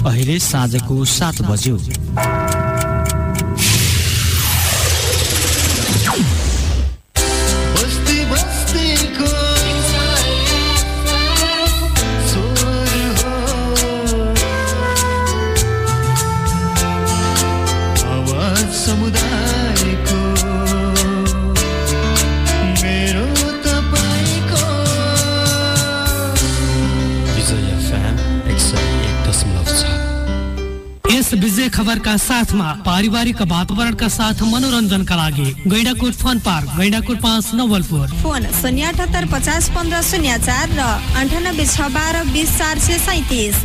अहिले साँझको 7 बज्यो। विजय खबर का साथ में पारिवारिक वातावरण का साथ मनोरंजन का लागे Gaindakot fun park Gaindakot 5 Nawalpur. Phone 078 50 15 04 र 98 6 12 20 437।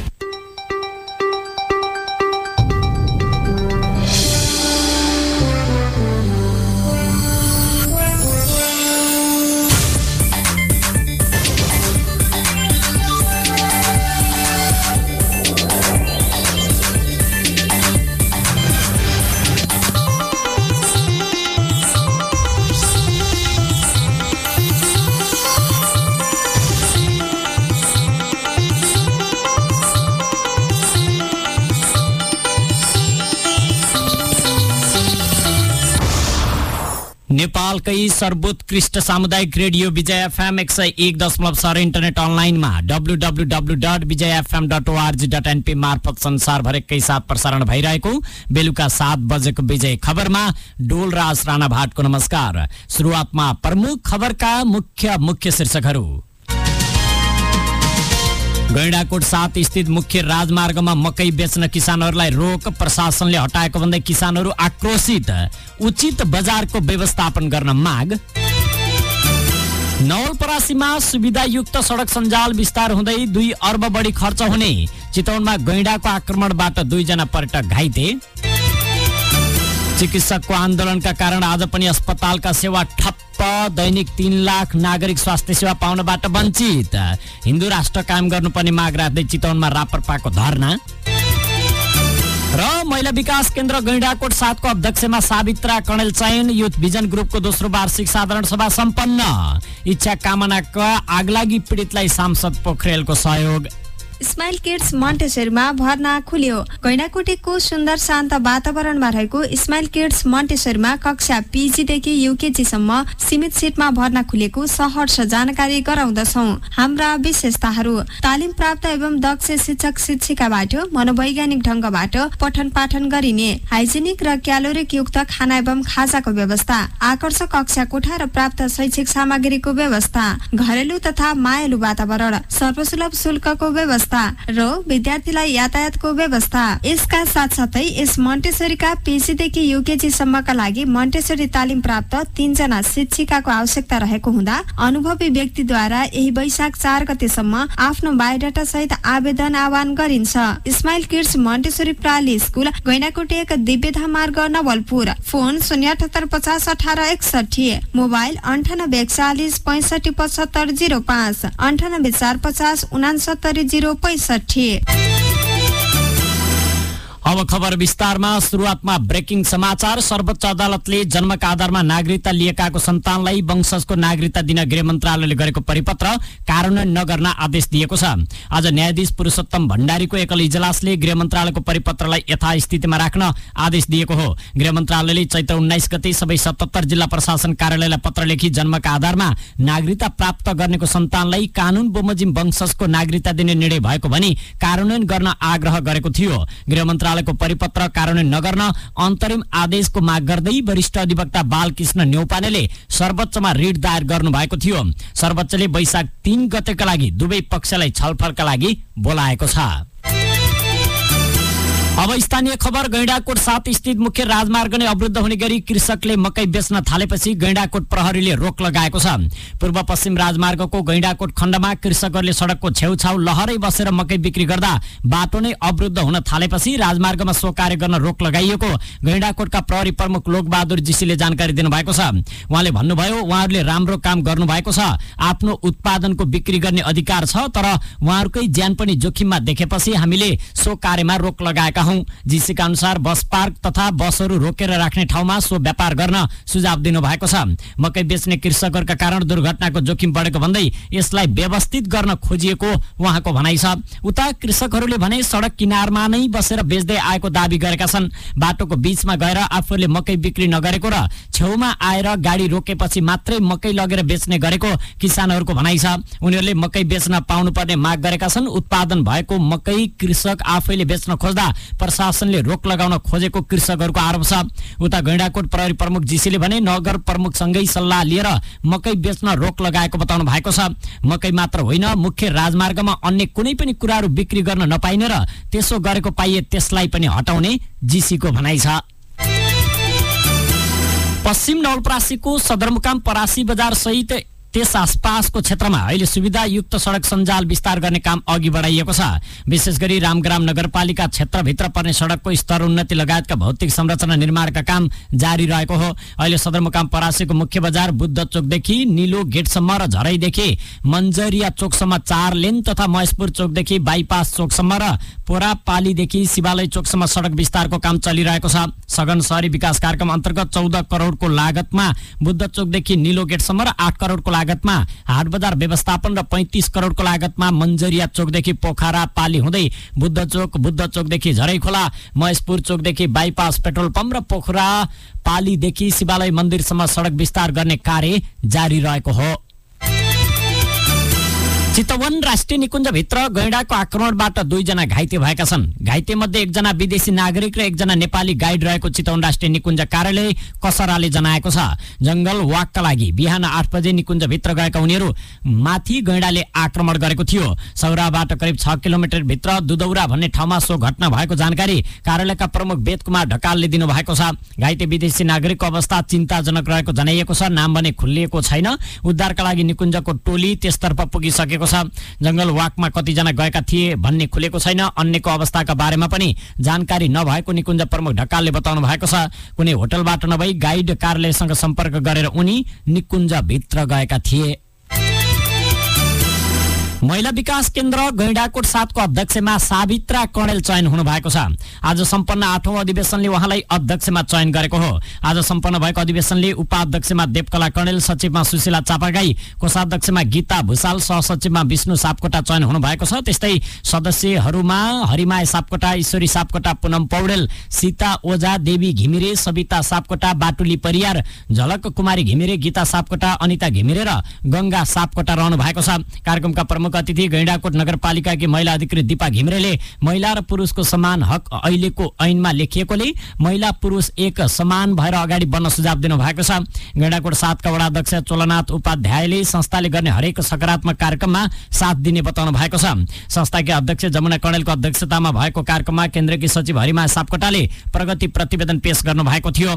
नेपालकै सर्वोत्कृष्ट सामुदायिक रेडियो विजय एफएम 101.6 इन्टरनेट अनलाइनमा www.vijayfm.org.np मार्फत संसारभरिकै साथ प्रसारण भइरहेको बेलुका 7 बजेको विजय खबरमा डोलराज राणा भाटको नमस्कार। सुरुवातमा प्रमुख खबरका मुख्य शीर्षकहरू। गैंडाकोट 7 स्थित मुख्य राजमार्गमा मकै बेच्न किसानहरूलाई रोक, प्रशासनले हटाएको भन्दै किसानहरू आक्रोशित। उचित बजारको व्यवस्थापन गर्न माग। नवलपरासीमा सुविधायुक्त सडक सञ्जाल विस्तार हुँदै 2 अर्ब बढी खर्च हुने। चितवनमा गैंडाको आक्रमणबाट 2 जना पर्यटक घाइते। चिकित्सकको आन्दोलनका कारण आज पनि अस्पतालका सेवा ठप्प। दैनिक 3 लाख नागरिक स्वास्थ्य सेवा पाउनबाट वञ्चित। हिन्दू राष्ट्र कायम गर्नुपर्ने माग राख्दै चितवनमा राप्रपाको धरना। र महिला विकास केन्द्र गैंडाकोट 7 को अध्यक्षमा सावित्रा कणेल चयन। युथ भिजन ग्रुपको दोस्रो वार्षिक साधारण सभा सम्पन्न। इच्छा कामनाका आगलागी पीडितलाई सांसद पोखरेलको सहयोग। स्माइल किड्स मन्टेसरीमा भर्ना खुल्यो। गैंडाकोटेको सुन्दर शान्त वातावरणमा रहेको स्माइल किड्स मन्टेसरीमा कक्षा पिजी देखि युकेजी सम्म सीमित सिटमा भर्ना खुलेको सहर्ष जानकारी गराउँदछौं। हाम्रा विशेषताहरू: तालिम प्राप्त एवं दक्ष शिक्षक शिक्षिकाबाट मनोवैज्ञानिक ढंगबाट पठन पाठन गरिने, हाइजेनिक र क्यालोरिक युक्त खाना एवं खाजाको व्यवस्था, आकर्षक कक्षा कोठा र प्राप्त शैक्षिक सामग्रीको व्यवस्था, घरेलु तथा मायालु वातावरण, सर्वसुलभ शुल्कको व्यवस्था र विद्यार्थीलाई यातायातको व्यवस्था। यसका साथसाथै यस मन्टेसरीका पिजीदेखि युकेजी सम्मका लागि मन्टेसरी तालिम प्राप्त 3 जना शिक्षिकाको आवश्यकता रहेको हुँदा अनुभवी व्यक्तिद्वारा यही वैशाख 4 गतेसम्म आफ्नो बायोडाटा सहित आवेदन आह्वान गरिन्छ। स्माइल किड्स मन्टेसरी प्राली school Gaindakot 1 Divyadham Marg Nawalpur. Phone 078 50 18 61, mobile 98 41 65 75 05, 98 450 69 065। अब खबर विस्तारमा। सुरुवातमा ब्रेकिङ समाचार। सर्वोच्च अदालतले जन्मका आधारमा नागरिकता लिएकाको सन्तानलाई वंशजको नागरिकता दिन गृह मन्त्रालयले गरेको परिपत्र कार्यान्वयन नगर्न आदेश दिएको छ। आज न्यायाधीश पुरुषोत्तम भण्डारीको एकल इजलासले गृह मन्त्रालयको परिपत्रलाई यथास्थितिमा राख्न आदेश दिएको हो। गृह मन्त्रालयले चैत्र 19 गते सबै 77 जिल्ला प्रशासन कार्यालयलाई पत्र लेखी जन्मका आधारमा नागरिकता प्राप्त गर्नेको सन्तानलाई कानून बमोजिम वंशजको नागरिकता दिने निर्णय भएको भनी कार्यान्वयन गर्न आग्रह गरेको थियो। गृह मन्त्रालयको परिपत्र कार्यान्वयन नगर्न अन्तरिम आदेशको माग गर्दै वरिष्ठ अधिवक्ता बालकृष्ण न्यौपानेले सर्वोच्चमा रिट दायर गर्नु भएको थियो। सर्वोच्चले वैशाख 3 गतेका लागि दुवै पक्षलाई छलफलका लागि बोलाएको छ। अब स्थानीय खबर। गैंडाकोट 7 स्थित मुख्य राजमार्ग नै अवरुद्ध हुने गरी कृषकले मकै बेच्न थालेपछि गैंडाकोट प्रहरीले रोक लगाएको छ। पूर्व पश्चिम राजमार्गको गैंडाकोट खण्डमा कृषकहरूले सडकको छेउछाउ लहरै बसेर मकै बिक्री गर्दा बाटो नै अवरुद्ध हुन थालेपछि राजमार्गमा सो कार्य गर्न रोक लगाइएको गैंडाकोटका प्रहरी प्रमुख लोकबहादुर जीसीले जानकारी दिनुभएको छ। उहाँले भन्नुभयो, उहाँहरूले राम्रो काम गर्नुभएको छ। आफ्नो उत्पादनको बिक्री गर्ने अधिकार छ, तर उहाँहरूकै ज्यान पनि जोखिममा देखेपछि हामीले सो कार्यमा रोक लगाएका हौं। जीसीका अनुसार बस पार्क तथा बसहरू रोकेर राख्ने ठाउँमा सो व्यापार गर्न सुझाव दिनु भएको छ। मकै बेच्ने कृषकहरूका कारण दुर्घटनाको जोखिम बढेको भन्दै यसलाई व्यवस्थित गर्न खोजिएको उहाँको भनाइ छ। उता कृषकहरूले भने सडक किनारमा नै बसेर बेच्दै आएको दाबी गरेका छन्। बाटोको बीचमा गएर आफूले मकै बिक्री नगरेको र छेउमा आएर गाडी रोकेपछि मात्रै मकै लगेर बेच्ने गरेको किसानहरूको भनाइ छ। उनीहरूले मकै बेच्न पाउनुपर्ने माग गरेका छन्। उत्पादन भएको मकै कृषक आफैले बेच्न खोज्दा प्रशासनले रोक लगाउन खोजेको कृषकहरूको आरोप छ। उता गैंडाकोट प्रहरी प्रमुख जीसीले भने नगर प्रमुखसँगै सल्लाह लिएर मकै बेच्न रोक लगाएको बताउनु भएको छ। मकै मात्र होइन, मुख्य राजमार्गमा अन्य कुनै पनि कुराहरू बिक्री गर्न नपाइने र त्यसो गरेको पाइए त्यसलाई पनि हटाउने जीसीको भनाइ छ। पश्चिम नवलपरासीको सदरमुकाम परासी बजार सहित त्यस आसपासको क्षेत्रमा अहिले सुविधायुक्त सडक सञ्जाल विस्तार गर्ने काम अघि बढाइएको छ। विशेष गरी रामग्राम नगरपालिका क्षेत्रभित्र पर्ने सडकको स्तरोन्नति लगायतका भौतिक संरचना निर्माणका काम जारी रहेको हो। अहिले सदरमुकाम परासीको मुख्य बजार बुद्ध चोकदेखि निलो गेटसम्म र झरैदेखि मन्जरिया चोकसम्म 4 लेन तथा महेशपुर चोकदेखि बाइपास चोकसम्म र पोरापालीदेखि शिवालय चोकसम्म सडक विस्तारको काम चलिरहेको छ। सघन शहरी विकास कार्यक्रम अन्तर्गत 14 करोडको लागतमा बुद्ध चोकदेखि निलो गेटसम्म र 8 करोडको लागतमा हाट बजार व्यवस्थापन र 35 करोडको लागतमा मन्जरिया चोकदेखि पोखरा पाली हुँदै बुद्ध चोकदेखि झरैखोला, महेशपुर चोकदेखि बाइपास पेट्रोल पम्प र पोखरा पालीदेखि शिवालय मन्दिरसम्म सडक विस्तार गर्ने कार्य जारी रहेको हो। चितवन राष्ट्रिय निकुञ्जभित्र गैंडाको आक्रमणबाट 2 जना घाइते भएका छन्। घाइते मध्ये 1 जना विदेशी नागरिक र 1 जना नेपाली गाइड रहेको चितवन राष्ट्रिय निकुञ्ज कार्यालय कसराले जनाएको छ। जंगल वाकका लागि बिहान 8 बजे निकुञ्जभित्र गएका उनीहरू माथि गैंडाले आक्रमण गरेको थियो। सौराबाट करिब 6 किलोमिटर भित्र दुदौरा भन्ने ठाउँमा सो घटना भएको जानकारी कार्यालयका प्रमुख वेद कुमार ढकालले दिनुभएको छ। घाइते विदेशी नागरिकको अवस्था चिन्ताजनक रहेको जनाइएको छ। नाम भने खुलिएको छैन। उद्धारका लागि निकुञ्जको टोली त्यसतर्फ पुगिसकेको छ। जंगल वाकमा कतिजना गएका थिए भन्ने खुलेको छैन। अन्यको अवस्थाका बारेमा पनि जानकारी नभएको निकुञ्ज प्रमुख ढकालले बताउनु भएको छ। कुनै होटलबाट नभई गाइड कार्यालयसँग सम्पर्क गरेर उनी निकुञ्ज भित्र गएका थिए। महिला विकास केन्द्र गैंडाकोट 7 को अध्यक्षमा सावित्रा कणेल चयन हुनु भएको छ। आज सम्पन्न 8औं अधिवेशनले उहाँलाई अध्यक्षमा चयन गरेको हो। आज सम्पन्न भएको अधिवेशनले उपाध्यक्षमा देवकला कणेल, सचिवमा सुशीला चापागाई, कोषाध्यक्षमा गीता भुसाल, सहसचिवमा विष्णु सापकोटा चयन हुनु भएको छ। त्यस्तै सदस्यहरूमा हरिमाया सापकोटा, ईश्वरी सापकोटा, पूनम पौडेल, सीता ओझा, देवी घिमिरे, सविता सापकोटा, बाटुली परियार, झलक कुमारी घिमिरे, गीता सापकोटा, अनिता घिमिरे र गंगा सापकोटा रहनु भएको छ। कार्यक्रमका प्रमुख अतिथि गैंडाकोट नगरपालिकाकी महिला अधिकृत दीपा घिमिरेले महिला र पुरुषको समान हक अहिलेको ऐनमा लेखिएकोले महिला पुरुष एक समान भएर अगाडि बढ्न सुझाव दिनु भएको छ। गैंडाकोट 7 का वडा अध्यक्ष चोलनाथ उपाध्यायले संस्थाले गर्ने हरेक सकारात्मक कार्यक्रममा साथ दिने बताउनु भएको छ। संस्थाकी अध्यक्ष जमुना कणेलको अध्यक्षतामा भएको कार्यक्रममा केन्द्रकी सचिव हरिमाया सापकोटाले प्रगति प्रतिवेदन पेश गर्नु भएको थियो।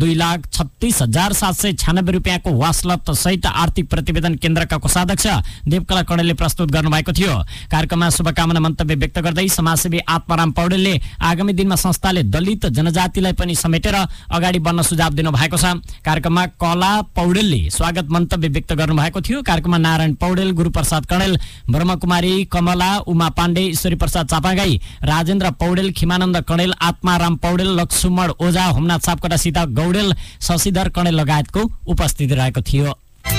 2,36,796 रुपियाँको वासलत सहित आर्थिक प्रतिवेदन केन्द्रका कोषाध्यक्ष देवकला कणेलले प्रस्तुत गर्नुभएको थियो। कार्यक्रममा शुभकामना मन्तव्य व्यक्त गर्दै समाजसेवी आत्माराम पौडेलले आगामी दिनमा संस्थाले दलित जनजातिलाई पनि समेटेर अगाडि बढ्न सुझाव दिनु भएको छ। कार्यक्रममा कला पौडेलले स्वागत मन्तव्य व्यक्त गर्नुभएको थियो। कार्यक्रममा नारायण पौडेल, गुरुप्रसाद कणेल, ब्रह्मकुमारी कमला, उमा पाण्डे, ईश्वरी प्रसाद चापागाई, राजेन्द्र पौडेल, खिमानन्द कणेल, आत्माराम पौडेल, लक्ष्मण ओझा, होमनाथ सापकोटा, सीता गौडेल, शशिधर कणेल लगायतको उपस्थिति रहेको थियो।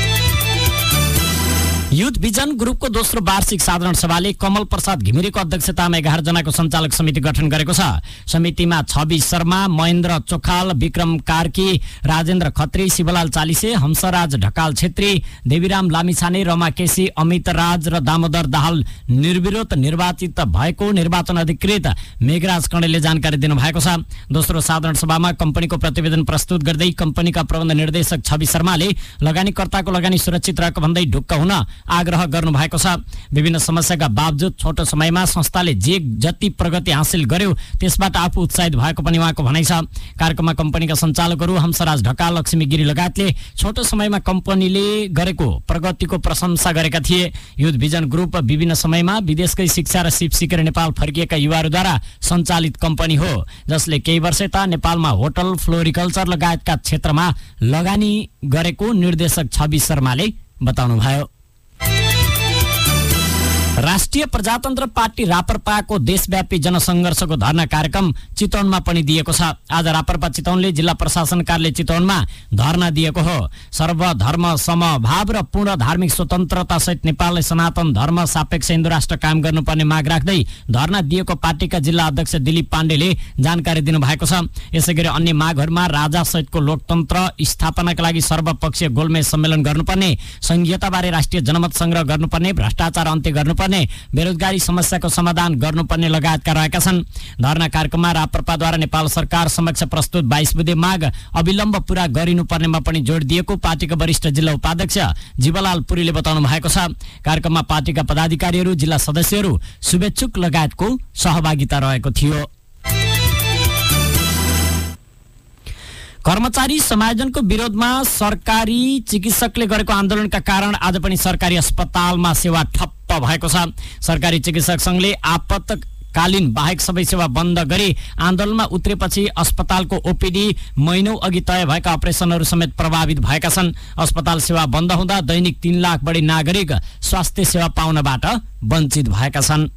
युथ भिजन ग्रुपको दोस्रो वार्षिक साधारण सभाले कमल प्रसाद घिमिरेको अध्यक्षतामा 11 जनाको सञ्चालक समिति गठन गरेको छ। समितिमा छवि शर्मा, महेन्द्र चोखाल, विक्रम कार्की, राजेन्द्र खत्री, शिवलाल चालिसे, हंसराज ढकाल छेत्री, देवीराम लामिछाने, रमा केसी, अमित राज र दामोदर दाहाल निर्विरोध निर्वाचित भएको निर्वाचन अधिकृत मेघराज कणेलले जानकारी दिनुभएको छ। दोस्रो साधारण सभामा कम्पनीको प्रतिवेदन प्रस्तुत गर्दै कम्पनीका प्रबन्ध निर्देशक छवि शर्माले लगानीकर्ताको लगानी सुरक्षित रहेको भन्दै ढुक्क हुन आग्रह गर्नु भएको छ। विभिन्न समस्याका बावजुद छोटो समयमा संस्थाले जे जति प्रगति हासिल गर्यो त्यसबाट आफू उत्साहित भएको पनि उहाँको भनाइ छ। कार्यक्रममा कम्पनीका सञ्चालकहरू हंसराज ढकाल, लक्ष्मी गिरी लगायतले छोटो समयमा कम्पनीले गरेको प्रगतिको प्रशंसा गरेका थिए। युथ भिजन ग्रुप विभिन्न समयमा विदेशकै शिक्षा र सिप सिकेर नेपाल फर्किएका युवाहरूद्वारा सञ्चालित कम्पनी हो, जसले केही वर्ष यता नेपालमा होटल, फ्लोरिकल्चर लगायतका क्षेत्रमा लगानी गरेको निर्देशक छवि शर्माले बताउनुभयो। राष्ट्रिय प्रजातन्त्र पार्टी रापरपाको देशव्यापी जनसङ्घर्षको धरना कार्यक्रम चितवनमा पनि दिएको छ। आज रापरपा चितवनले जिल्ला प्रशासन कार्यालय चितवनमा धरना दिएको हो। सर्वधर्म समभाव र पूर्ण धार्मिक स्वतन्त्रता सहित नेपालले सनातन धर्म सापेक्ष हिन्दू राष्ट्र कायम गर्नुपर्ने माग राख्दै धरना दिएको पार्टीका जिल्ला अध्यक्ष दिलीप पाण्डेले जानकारी दिनुभएको छ। यसैगरी अन्य मागहरूमा राजा सहितको लोकतन्त्र स्थापनाका लागि सर्वपक्षीय गोलमेज सम्मेलन गर्नुपर्ने, संघीयताबारे राष्ट्रिय जनमत संग्रह गर्नुपर्ने, भ्रष्टाचार अन्त्य गर्नुपर्ने, बेरोजगारी समस्याको समाधान गर्नुपर्ने लगायतका रहेका छन्। धरना कार्यक्रममा राप्रपाद्वारा नेपाल सरकार समक्ष प्रस्तुत 22 बुँदे माग अविलम्ब पूरा गरिनुपर्नेमा पनि जोड दिएको पार्टीका वरिष्ठ जिल्ला उपाध्यक्ष जीवलाल पुरीले बताउनु भएको छ। कार्यक्रममा पार्टीका पदाधिकारीहरू, जिल्ला सदस्यहरू, शुभेच्छुक लगायतको सहभागिता रहेको थियो। कर्मचारी समायोजनको विरोधमा सरकारी चिकित्सकले गरेको आन्दोलनका कारण आज पनि सरकारी अस्पतालमा सेवा ठप्प भएको छ। सरकारी चिकित्सक संघले आपतकालीन बाहेक सबै सेवा बन्द गरी आन्दोलनमा उत्रेपछि अस्पतालको ओपीडी महिनौं अघि तय भएका अपरेसनहरू समेत प्रभावित भएका छन्। अस्पताल सेवा बन्द हुँदा दैनिक 3 लाख बढी नागरिक स्वास्थ्य सेवा पाउनबाट वञ्चित भएका छन्।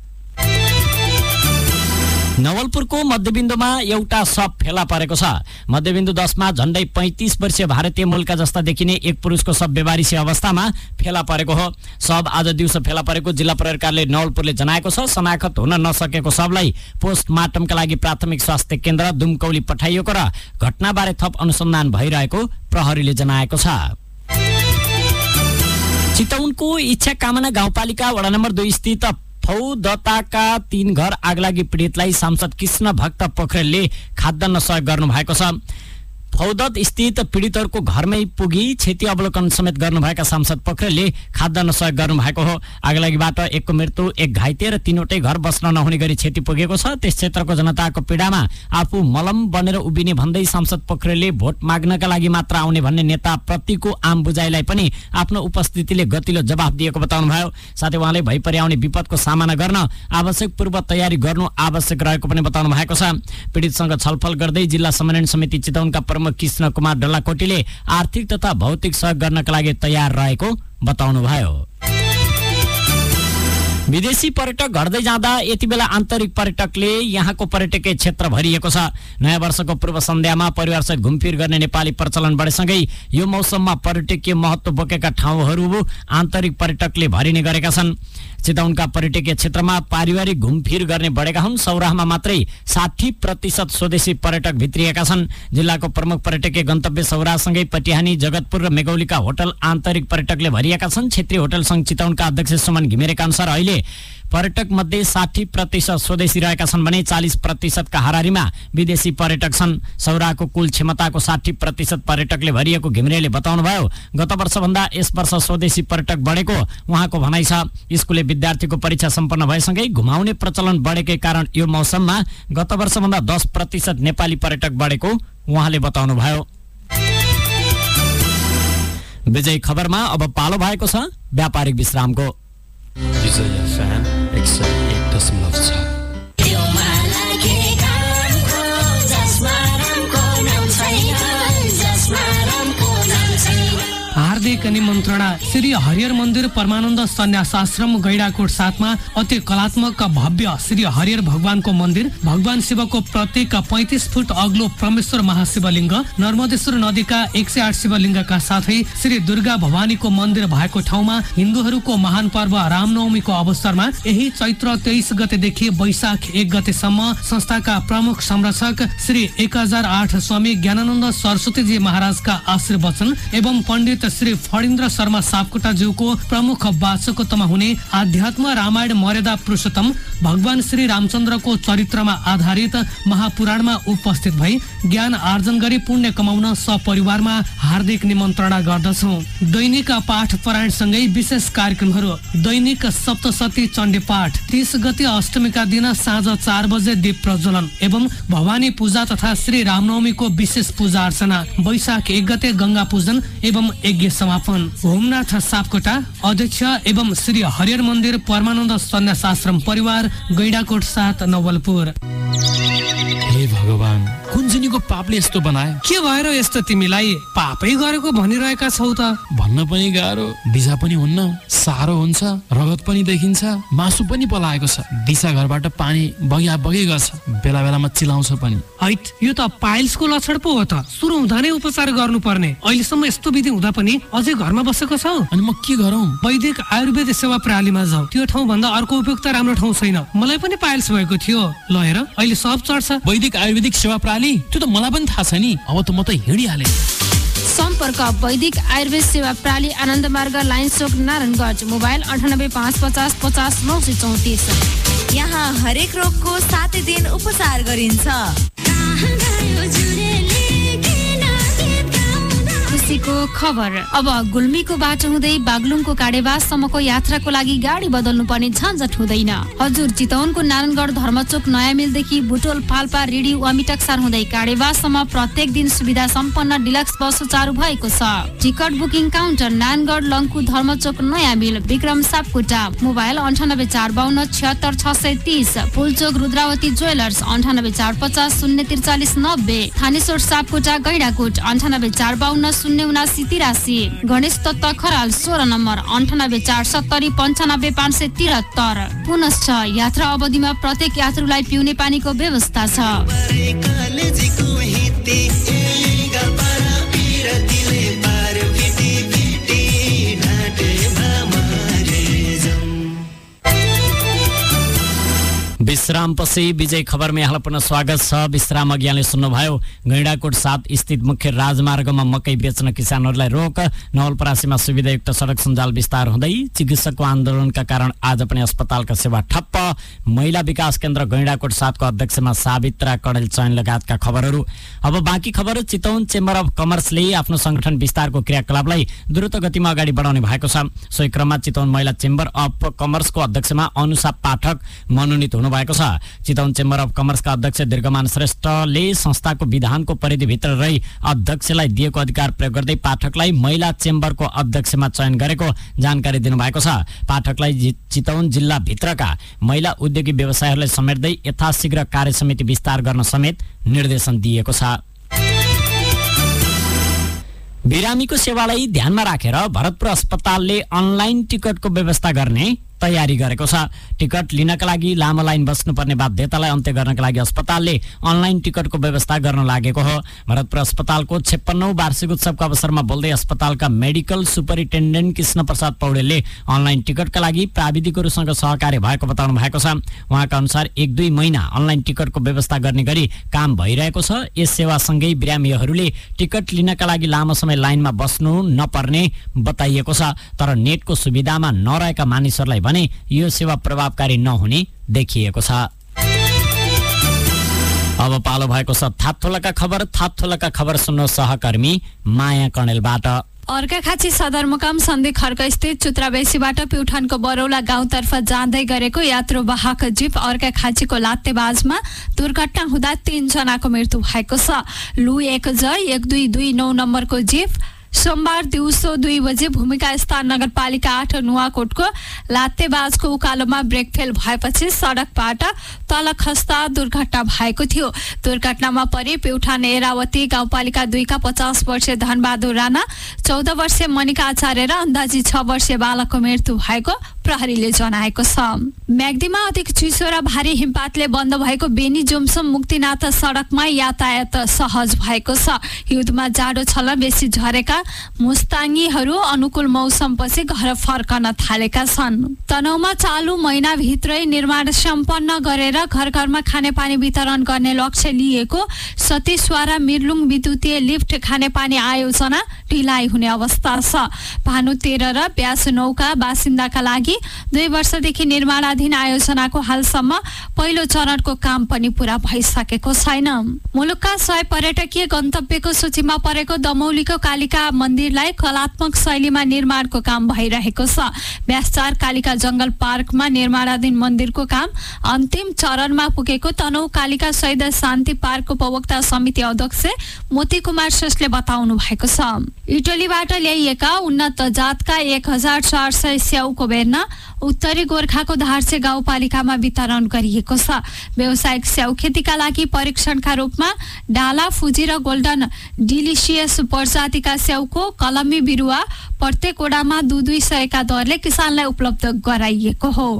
नवलपुरको मध्यबिन्दुमा एउटा शव फेला परेको छ। मध्यबिन्दु 10 मा झण्डै 35 वर्षीय भारतीय मूलका जस्ता देखिने एक पुरुषको शव बेवारिसी अवस्थामा फेला परेको हो। शव आज दिउँसो फेला परेको जिल्ला प्रहरी कार्यालय नवलपुरले जनाएको छ। शनाखत हुन नसकेको शवलाई पोस्टमार्टमका लागि प्राथमिक स्वास्थ्य केन्द्र दुमकौली पठाइएको र घटनाबारे थप अनुसन्धान भइरहेको प्रहरीले जनाएको छ। चितवनको इच्छा कामना गाउँपालिका वडा नम्बर 2 स्थित फौदताका 3 घर आगलागी पीडितलाई सांसद कृष्ण भक्त पोखरेलले खाद्यान्न सहयोग गर्नु भएको छ। फौदत स्थित पीडितहरूको घरमै पुगी क्षति अवलोकन समेत गर्नुभएका सांसद पोखरेलले खाद्यान्न सहयोग गर्नु भएको हो। आगलागीबाट एकको मृत्यु, एक घाइते र 3वटै घर बस्न नहुने गरी क्षति पुगेको छ। त्यस क्षेत्रको जनताको पीडामा आफू मलम बनेर उभिने भन्दै सांसद पोखरेलले भोट माग्नका लागि मात्र आउने भन्ने नेता प्रतिको आम बुझाइलाई पनि आफ्नो उपस्थितिले गतिलो जवाफ दिएको बताउनुभयो। साथै उहाँले भइपरि आउने विपदको सामना गर्न आवश्यक पूर्व तयारी गर्नु आवश्यक रहेको पनि बताउनु भएको छ। पीडितसँग छलफल गर्दै जिल्ला समन्वय समिति चितवनका प्रमुख कृष्ण कुमार डल्लाकोटीले आर्थिक तथा भौतिक सहयोग गर्नका लागि तयार रहेको बताउनुभयो। विदेशी पर्यटक घट्दै जाँदा यति बेला आन्तरिक पर्यटकले यहाँको पर्यटकीय क्षेत्र भरिएको छ। नयाँ वर्षको पूर्व सन्ध्यामा परिवारसहित घुमफिर गर्ने नेपाली प्रचलन बढेसँगै यो मौसममा पर्यटकीय महत्त्व बोकेका ठाउँहरू आन्तरिक पर्यटकले भरिने गरेका छन्। चितवनका पर्यटकीय क्षेत्रमा पारिवारिक घुमफिर गर्ने बढेका हुन्। सौराहामा मात्रै 60% स्वदेशी पर्यटक भित्रिएका छन्। जिल्लाको प्रमुख पर्यटकीय गन्तव्य सौराहासँगै पटिहानी, जगतपुर र मेगौलीका होटल आन्तरिक पर्यटकले भरिएका छन्। क्षेत्रीय होटल संघ चितवनका अध्यक्ष सुमन घिमिरेका अनुसार अहिले पर्यटक मध्ये 60% स्वदेशी रहेका छन् भने 40% का हाराहारीमा विदेशी पर्यटक छन्। सौराहाको कुल क्षमताको 60% पर्यटकले भरिएको घिमिरेले बताउनुभयो। गत वर्षभन्दा यस वर्ष स्वदेशी पर्यटक बढेको उहाँको भनाइ छ। स्कुले विद्यार्थीको परीक्षा सम्पन्न भएसँगै घुमाउने प्रचलन बढेकै कारण यो मौसममा गत वर्षभन्दा 10% नेपाली पर्यटक बढेको उहाँले बताउनुभयो। विजय खबरमा अब पालो भएको छ व्यापारिक विश्रामको। विजय FM 101.6 हार्दिक निमन्त्रणा। श्री हरिहर मन्दिर परमानन्द सन्यास आश्रम गैडाकोट 7 मा अति कलात्मक भव्य श्री हरिहर भगवानको मन्दिर, भगवान शिवको प्रत्येक 35 फुट अग्लो परमेश्वर महाशिवलिङ्ग, नर्मदेश्वर नदीका 108 शिवलिङ्गका साथै श्री दुर्गा भवानीको मन्दिर भएको ठाउँमा हिन्दूहरूको महान पर्व रामनवमीको अवसरमा यही चैत्र 23 गतेदेखि वैशाख 1 गतेसम्म संस्थाका प्रमुख संरक्षक श्री 1008 स्वामी ज्ञानानन्द सरस्वतीजी महाराजका आशीर्वचन एवं पण्डित श्री फणिन्द्र शर्मा सापकोटाज्यूको प्रमुख वाचकत्वमा हुने आध्यात्म रामायण मर्यादा पुरुषोत्तम भगवान श्री रामचन्द्रको चरित्रमा आधारित महापुराणमा उपस्थित भई ज्ञान आर्जन गरी पुण्य कमाउन सपरिवारमा हार्दिक निमन्त्रणा गर्दछौँ। दैनिक पाठ पारायणसँगै विशेष कार्यक्रमहरू। दैनिक सप्तशती चण्डी पाठ, 30 गते अष्टमीका दिन साँझ 4 बजे दीप प्रज्वलन एवं भवानी पूजा तथा श्री रामनवमीको विशेष पूजा अर्चना। वैशाख 1 गते गंगा पूजन एवं यज्ञ समापन। होमनाथ सापकोटा अध्यक्ष एवं श्री हरिहर मन्दिर परमानन्द सन्यास आश्रम परिवार गैडाकोट 7 नवलपुर। हे भगवान, कुञ्जनीको पापले यस्तो बनायो। के भएर यस्तो तिमीलाई पापै गरेको भनिरहेका छौ त? भन्न पनि गाह्रो, दिशा पनि हुन्न, साह्रो हुन्छ, रगत पनि देखिन्छ, मासु पनि पलाएको छ। दिशा घरबाट पानी बगी गर्छ, बेला बेलामा चिलाउँछ पनि। हैट, यो त पाइल्सको लक्षण पो हो त। सुरु हुँदा नै उपचार गर्नुपर्ने। अहिलेसम्म यस्तो विधि हुँदा पनि अझै घरमा बसेको छौ? अनि म के गरौँ? वैदिक आयुर्वेद सेवा प्रणालीमा जाऊ। त्यो ठाउँ भन्दा अर्को उपयुक्त राम्रो ठाउँ छैन। मलाई पनि पाइल्स भएको थियो। ल हेर, अहिले सब चढ्छ। वैदिक आयुर्वेदिक सेवा प्रणाली? त्यो त मलाई पनि थाहा छ नि। अब त म त हिँडिहालेँ। सम्पर्क वैदिक आयुर्वेद सेवा प्रणाली, आनन्द मार्ग, लाइन चोक, नारायणगञ्ज। मोबाइल 9855 50 934। यहाँ हरेक रोगको 7 दिन उपचार गरिन्छ। खुसीको खबर। अब गुल्मीको बाटो हुँदै बागलुङको काडेबाससम्मको यात्राको लागि गाडी बदल्नु पर्ने झन्झट हुँदैन। हजुर, चितवनको नारायणगढ धर्मचोक नयाँ मिलदेखि बुटोल, पाल्पा, रेडी, वामिटक्सार हुँदै काडेबाससम्म प्रत्येक दिन सुविधा सम्पन्न डिलक्स बस चालु भएको छ। Ticket booking counter Narayangarh, Lanku, Dharmachok, नयाँ mill, Bikram Sapkota. Mobile 9845 76 630। Pulchok Rudrawati jewellers 9845 043 90। Thaneshwar Sapkota, Gaindakot 9845 079 83। Ganesh Dutt Kharal 16 number 98 470 95 573। पुनश्च यात्रा अवधिमा प्रत्येक यात्रुलाई पिउने पानीको व्यवस्था छ। विश्रामपछि विजय खबरमा यहाँलाई पुनः स्वागत छ। विश्राम अघि यहाँले सुन्नुभयो गैंडाकोट 7 स्थित मुख्य राजमार्गमा मकै बेच्न किसानहरूलाई रोक। नवलपरासीमा सुविधायुक्त सडक सञ्जाल विस्तार हुँदै चिकित्सकको आन्दोलनका कारण आज पनि अस्पतालका सेवा ठप्प। महिला विकास केन्द्र गैंडाकोट 7 को अध्यक्षमा सावित्रा कडेल चयन लगायतका खबरहरू। अब बाँकी खबर। चितवन चेम्बर अफ कमर्सले आफ्नो संगठन विस्तारको क्रियाकलापलाई द्रुत गतिमा अगाडि बढाउने भएको छ। सोही क्रममा चितवन महिला चेम्बर अफ कमर्सको अध्यक्षमा अनुषा पाठक मनोनित हुनु भएको छ। चितवन चेम्बर अफ कमर्सका अध्यक्ष दीर्घमान श्रेष्ठले संस्थाको विधानको परिधिभित्र रही अध्यक्षलाई दिएको अधिकार प्रयोग गर्दै पाठकलाई महिला चेम्बरको अध्यक्षमा चयन गरेको जानकारी दिनुभएको छ। पाठकलाई चितवन जिल्लाभित्रका महिला उद्योगी व्यवसायहरूलाई समेट्दै यथाशीघ्र कार्यसमिति विस्तार गर्न समेत निर्देशन दिएको छ। बिरामीको सेवालाई ध्यानमा राखेर भरतपुर अस्पतालले अनलाइन टिकटको व्यवस्था गर्ने तयारी गरेको छ। टिकट लिनका लागि लामो लाइन बस्नुपर्ने बाध्यतालाई अन्त्य गर्नका लागि अस्पतालले अनलाइन टिकटको व्यवस्था गर्न लागेको हो। भरतपुर अस्पतालको 56औं वार्षिक उत्सवको अवसरमा बोल्दै अस्पतालका मेडिकल सुपरिन्टेन्डेन्ट कृष्ण प्रसाद पौडेलले अनलाइन टिकटका लागि प्राविधिकहरूसँग सहकार्य भएको बताउनु भएको छ। उहाँका अनुसार 1-2 महिना अनलाइन टिकटको व्यवस्था गर्ने गरी काम भइरहेको छ। यस सेवासँगै बिरामीहरूले टिकट लिनका लागि लामो समय लाइनमा बस्नु नपर्ने बताइएको छ। तर नेटको सुविधामा नरहेका मानिसहरूलाई भने यो सेवा प्रभावकारी नहुने देखिएको छ। अब पालो भएको छ थाप्थोलाका खबर। थाप्थोलाका खबर सुन्नु सहकर्मी माया कणेलबाट। अर्घाखाँची सदरमुकाम सन्धि खर्क स्थित चुत्राबेसीबाट प्युठानको बरौला गाउँतर्फ जाँदै गरेको यात्रुवाहक जीप अर्घाखाँचीको लात्तेबाजमा दुर्घटना हुँदा 3 जनाको मृत्यु भएको छ। लु 1J1229 नम्बरको जीप सोमबार दिउँसो 2 बजे भूमिका स्थान नगरपालिका 8 नुवाकोटको लात्तेबाजको उकालोमा ब्रेक फेल भएपछि सडकबाट तल खस्दा दुर्घटना भएको थियो। दुर्घटनामा परि प्युठान एरावती गाउँपालिका 2 का 50 वर्षीय धनबहादुर राणा, 14 वर्षीय मनिका आचार्य र अन्दाजी 6 वर्षीय बालकको मृत्यु भएको प्रहरीले जनाएको छ। म्याग्दीमा अधिक चिसो र भारी हिमपातले बन्द भएको बेनी जोमसम मुक्तिनाथ सडकमा यातायात सहज भएको छ। हिउँदमा जाडो छल्न बेसी झरेका मुस्ताङीहरू अनुकूल मौसमपछि घर फर्कन थालेका छन्। तनहुमा चालु महिनाभित्रै निर्माण सम्पन्न गरेर घर घरमा खानेपानी वितरण गर्ने लक्ष्य लिएको सतीश्वरा मिर्लुङ विद्युतीय लिफ्ट खानेपानी आयोजना ढिलाइ हुने अवस्था छ। भानु 13 र व्यास 9 का बासिन्दाका लागि 2 वर्षदेखि निर्माणाधीन आयोजनाको हालसम्म पहिलो चरणको काम पनि पूरा भइसकेको छैन। मुलुकका 100 पर्यटकीय गन्तव्यको सूचीमा परेको दमौलीको कालिका मन्दिरलाई कलात्मक शैलीमा निर्माणको काम भइरहेको छ। व्यासचार कालिका जंगल पार्कमा निर्माणाधीन मन्दिरको काम अन्तिम चरणमा पुगेको तनहु कालिका शहीद शान्ति पार्कको प्रवक्ता समिति अध्यक्ष मोती कुमार श्रेष्ठले बताउनु भएको छ। इटलीबाट ल्याइएका उन्नत जातका 1400 स्याउको बेर्ना उत्तरी गोर्खाको धारसे गाउँपालिकामा वितरण गरिएको छ। व्यावसायिक स्याउ खेतीका लागि परीक्षणका रूपमा डाला, फुजी र गोल्डन डिलिसियस प्रजातिका स्याउको कलमी बिरुवा प्रत्येक ओडामा 200 का दरले किसानलाई उपलब्ध गराइएको हो।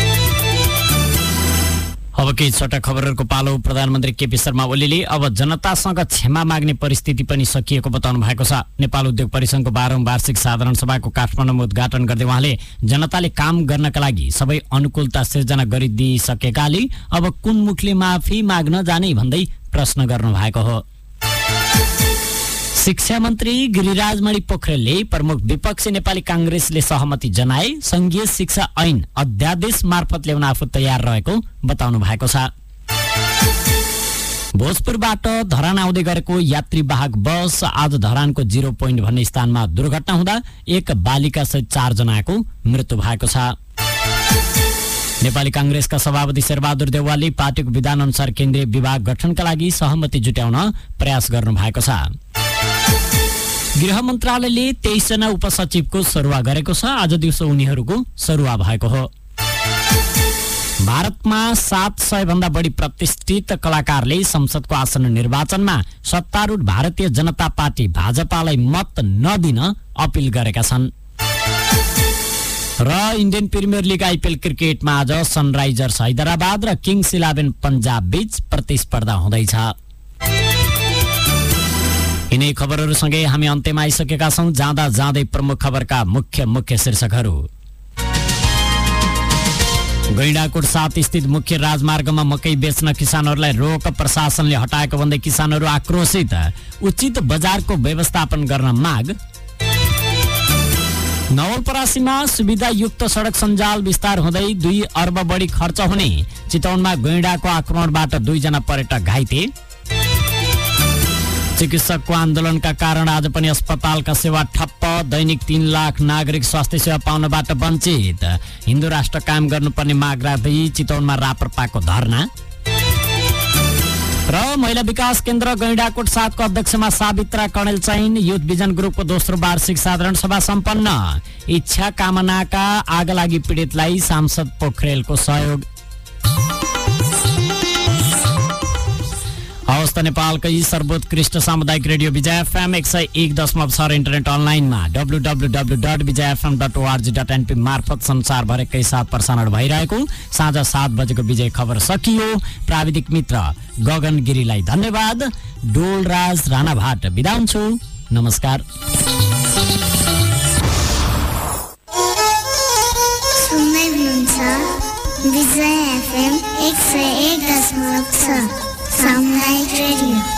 अब केही छोटा खबरहरूको पालो। प्रधानमन्त्री केपी शर्मा ओलीले अब जनतासँग क्षमा माग्ने परिस्थिति पनि सकिएको बताउनु भएको छ। नेपाल उद्योग परिसंघको 12औं वार्षिक साधारण सभाको काठमाडौँमा उद्घाटन गर्दै उहाँले जनताले काम गर्नका लागि सबै अनुकूलता सिर्जना गरिदिइसकेकाले अब कुन मुखले माफी माग्न जाने भन्दै प्रश्न गर्नु भएको हो। शिक्षा मन्त्री गिरिराजमणि पोखरेलले प्रमुख विपक्षी नेपाली कांग्रेसले सहमति जनाए संघीय शिक्षा ऐन अध्यादेश मार्फत ल्याउन आफू तयार रहेको बताउनु भएको छ। भोजपुरबाट धरान आउँदै गरेको यात्रीवाहक बस आज धरानको 0 पोइन्ट भन्ने स्थानमा दुर्घटना हुँदा एक बालिका सहित 4 जनाको मृत्यु भएको छ। नेपाली कांग्रेसका सभापति शेरबहादुर देउवालले पार्टीको विधान अनुसार केन्द्रीय विभाग गठनका लागि सहमति जुटाउन प्रयास गर्नु भएको छ। गृह मन्त्रालयले 23 जना उपसचिवको सरुवा गरेको छ। आज दिउँसो उनीहरूको सरुवा भएको हो। भारतमा 700 भन्दा बढी प्रतिष्ठित कलाकारले संसदको आसन निर्वाचनमा सत्तारूढ भारतीय जनता पार्टी भाजपालाई मत नदिन अपिल गरेका छन्। र इन्डियन प्रिमियर लिग आइपिएल क्रिकेटमा आज सनराइजर्स हैदराबाद र किङ्स 11 पन्जाब बीच प्रतिस्पर्धा हुँदैछ। यिनै खबरहरूसँगै हामी अन्त्यमा आइसकेका छौं। जाँदा जाँदै प्रमुख खबरका मुख्य शीर्षकहरू। गैंडाकोट 7 स्थित मुख्य राजमार्गमा मकै बेच्न किसानहरूलाई रोक प्रशासनले हटाएको भन्दै किसानहरू आक्रोशित। उचित बजारको व्यवस्थापन गर्न माग। नवलपरासीमा सुविधायुक्त सडक सञ्जाल विस्तार हुँदै 2 अर्ब बढी खर्च हुने। चितवनमा गैंडाको आक्रमणबाट 2 जना पर्यटक घाइते। चिकित्सकको आन्दोलनका कारण आज पनि अस्पतालका सेवा ठप्प। दैनिक 3 लाख नागरिक स्वास्थ्य सेवा पाउनबाट वञ्चित। हिन्दू राष्ट्र कायम गर्नुपर्ने माग राख्दै चितवनमा राप्रपाको धरना। र महिला विकास केन्द्र गैंडाकोट 7 को अध्यक्षमा सावित्रा कणेल चैन। युथ विजन ग्रुपको दोस्रो वार्षिक साधारण सभा सम्पन्न। इच्छा कामनाका आगलागी पीडितलाई सांसद पोखरेलको सहयोग। हवस् त नेपालकै सर्वोत्कृष्ट सामुदायिक रेडियो विजय एफएम 101.6 इन्टरनेट अनलाइनमा www.vijayfm.org.np मार्फत संसारभरकै साथ प्रसारण भइरहेको साँझ 7 बजेको विजय खबर सकियो। प्राविधिक मित्र गगन गिरीलाई धन्यवाद। डोलराज राणाभाट बिदा हुन्छु। नमस्कार। सुन्दै हुनुहुन्छ विजय एफएम 101.6 सामुदायिक रेडियो।